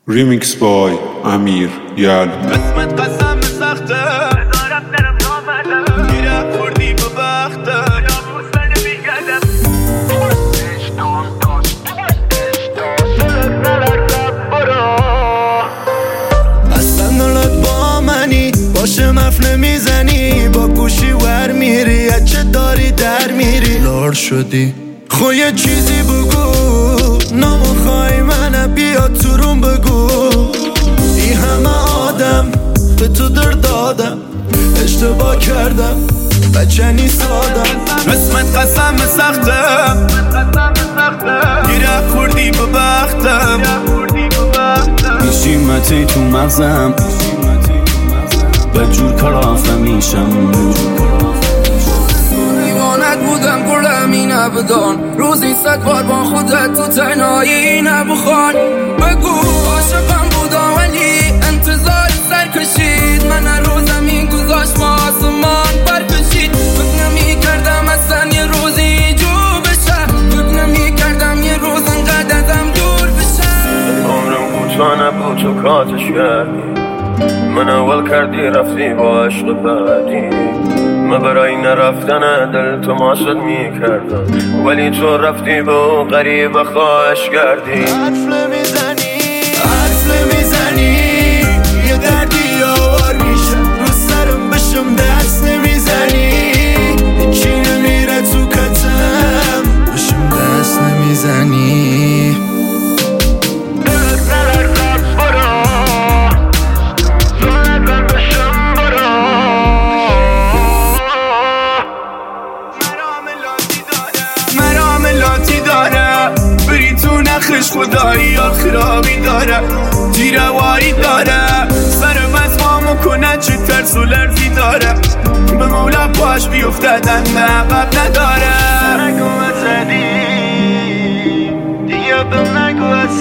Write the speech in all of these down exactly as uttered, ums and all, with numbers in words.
ریمیکس بای امیر یل. قسمت قسم سخته ازارت درم نامده گیره خوردی به بخته یا موسن بیگدم اصلا دلت با منی باشه مف نمیزنی با گوشی ور میری چه داری در میری لار شدی خو یه چیزی بگو نمیخوای منو بیا تو روم بگو ای همه آدم به تو در دادم اشتباه کردم بچه نی سادم قسمت قسم سخته گیره خوردی به بختم نیشیمتی تو مغزم به جور کلافه میشم دیوانت بودم کلم این ابدان روزی صد بار با خودت تو تنهایی این بخوان بگو عاشقم بودم ولی انتظار سر کشید من هر روزم این گذاشت ما آسمان پر کشید فکر نمی کردم اصلا یه روزی جو بشه فکر نمی کردم یه روز انقدر ازم دور بشه عمرم کوتاه نبود تو کاتش کردی من اول کردی رفتی با عشق بعدی من برای نرفتن دل تو ماسد می کردم ولی تو رفتی با غریب خواهش کردی حرف نمیزنی حرف نمیزنی یه دردی آوار میشه رو سرم بشم دست نمیزنی چی نمیره تو کتم بشم دست نمیزنی نخش خدایی آخرابی داره تیروایی داره سرم از ما مکنه چه ترس و لرزی داره به مولا پاش بیفتدن به عقب نداره نگو عصبی دیگه به نگو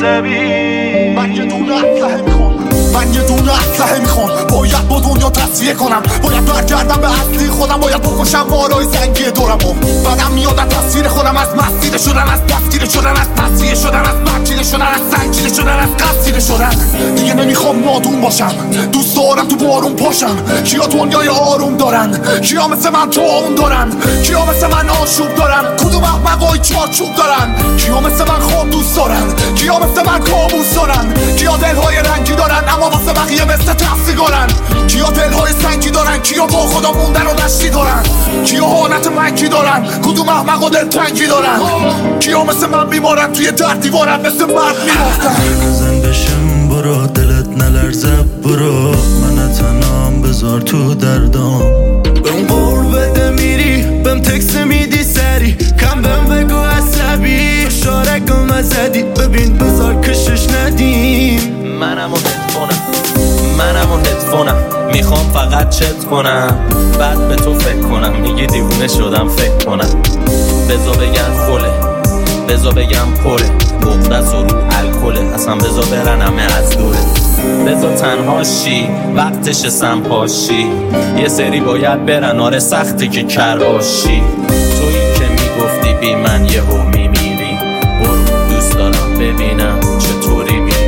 عصبی من یه دونه اسلحه میخوام من یه دونه اسلحه میخوام باید با دنیا تصفیه کنم باید برگردم به اصلی خودم باید بکشم بالای زنگی دورمو بعدم میاد از تصویر خودم از مسیر شدن از دستگیر شدن از تصفیه شدن از مکیده شدن از سنگیده شدن از قصیده شدن دیگه نمیخوام نادون باشم دوست دارم تو بارون پاشم کیا دنیای آروم دارن کیا مثل من تو آون دارن کیا مثل من آشوب دارن کدوم احمقای چارچوب دارن کیا مثل من خواب دوست دارن کیا مثل من کابوس دارن کیا دلهای رنگی دارن اما واسه بقیه مثل تفسیگارن کیا دلهای سنگی دارن کیا با خدا موندن و دشتی دارن کیا حالت منکی دارن کدوم احمق و دلتنگی دارن کیا مثل من بیمارن توی در دیوارن مثل مرد میمافتن بزن بشم برو دلت نلرزه برو من تنام بذار تو دردام بهم قول بده میری بهم تکس میدی سری کم بهم بگو عصبی شارکم ازدی ببین بذار کشش ندیم منم و هدفونم منم و هدفونم میخوام فقط چت کنم بعد به تو فکر کنم میگی دیوونه شدم فکر کنم بزا بگم خوله بزا بگم پره بغدست و رو الکله اصلا بزا برن همه از دوره بزا تنها شی وقتش سمپاشی یه سری باید برن آره سختی که کر باشی تویی که میگفتی بی من یه هو میمیری برو دوست دارم ببینم چطوری میری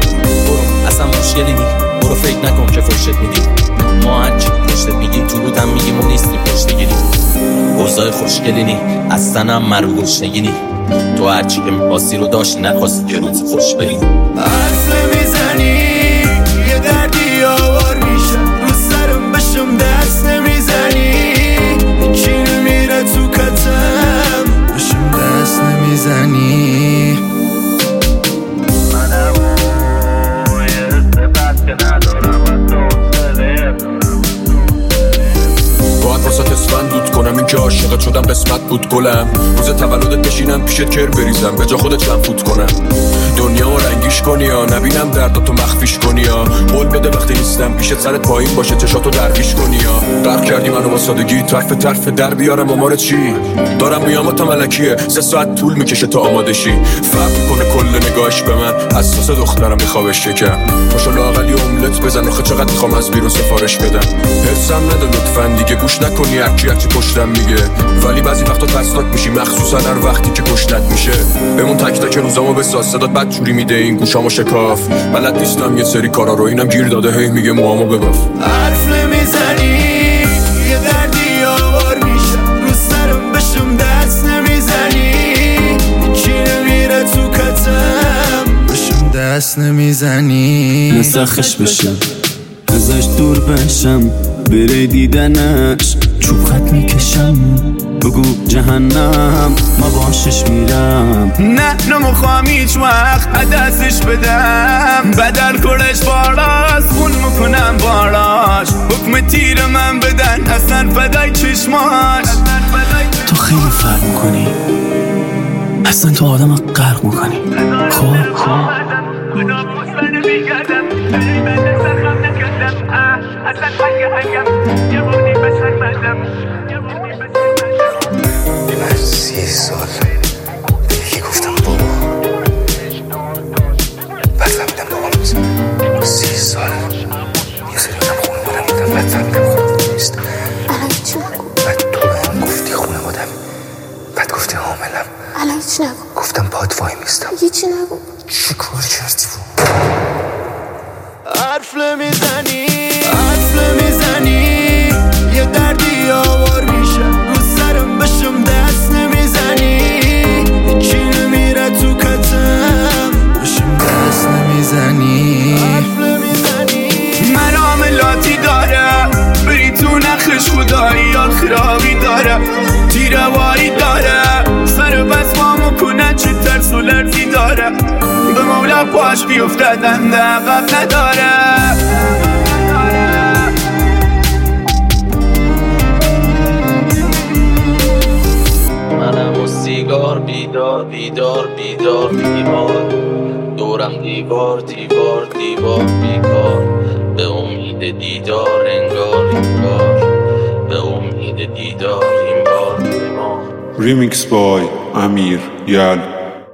برو اصلا مشکلی نی برو فکر نکن که فرشت میدی ما هرچی پشتت میگیم تو رودم میگیم و نیستی پشت گیری اوضاع خوشگلی نی اصلا هم مرو گشنگی نی تو هرچی که میخواستی رو داشتی نخواستی که روز خوش بری حرف نمیزنی یه دردی آوار میشه رو سرم بشم دست نمیزنی چی نمیره تو کتم بشم دست نمیزنی منم یه استبت که ندارم از دوستله باید واسه اسفند دود کنم این که عاشقت شدم قسمت بود گلم روز تولدت بشینم پیشت کر بریزم به جا خودت چند فوت کنم دنیا رو رنگیش کنی یا نبینم درداتو مخفیش کنی یا قول بده وقتی نیستم پیشت سرت پایین باشه چشاتو درویش کنی یا غرق کردی منو با سادگی طرف طرف در بیارم امار چی دارم میام تا ملکیه سه ساعت طول میکشه تا آماده شی فقط نکنه کل نگاهش به من اساس دخترم میخوابش شکم پاشو لااقل یه املت بزن آخه چقدر میخوام از بیرون سفارش بدم حرصم نده لطفا دیگه گوش نکنی هرکی هرچی پشتم میگه ولی بعضی وقتا ترسناک میشی مخصوصا هر وقتی که کشتت میشه بمون تک تک روزامو بساز صدات بد جوری میده این گوشامو شکاف بلد نیستم یه سری کارا رو اینم گیر داده هی میگه موامو بباف حرف نمیزنی یه دردی آوار میشه رو سرم بشم دست نمیزنی کی نمیره تو کتم بشم دست نمیزنی نسخش بشم ازش دور بشم بره دیدنش چوب خط میکشم بگو جهنم ما باشش میرم نه نمیخوام هیچ وقت دستش بدم بدل کلش باراست خون میکنم باراش حکم تیر من بدن اصلا فدای چشماش تو خیلی فرق میکنی اصلا تو آدم غرق میکنی خب خب من سی سال یکی گفتم بابا بعد فهمیدم بابام سی سال یه سری آدم خونه مادم بودم بعد فهمیدم خونه نیست الان هیچی نگو بعد تو بهم گفتی خونه مادم بعد گفتی حاملم الان هیچی نگو گفتم پات وای میستم هیچی نگو چی کار کردی بود حرف نمیزنی حرف نمیزنی یه دردی آوار میشه رو سرم بشم دست نمیزنی کی نمیره تو کتم بشم دست نمیزنی حرف نمیزنی من عاملاتی داره بری تو نخش خدایی یا خرابی داره تیروایی داره سر بس ما مکنه چه ترس و لرزی داره به مولا پاش بیفتدن عقب نداره منم و سیگار بیدار بیدار بیدار بیمار دورم دیوار دیوار دیوار بیکار به امید دیدار انگار انگار به امید دیدار این بار بیمار Remix by Amir Yal.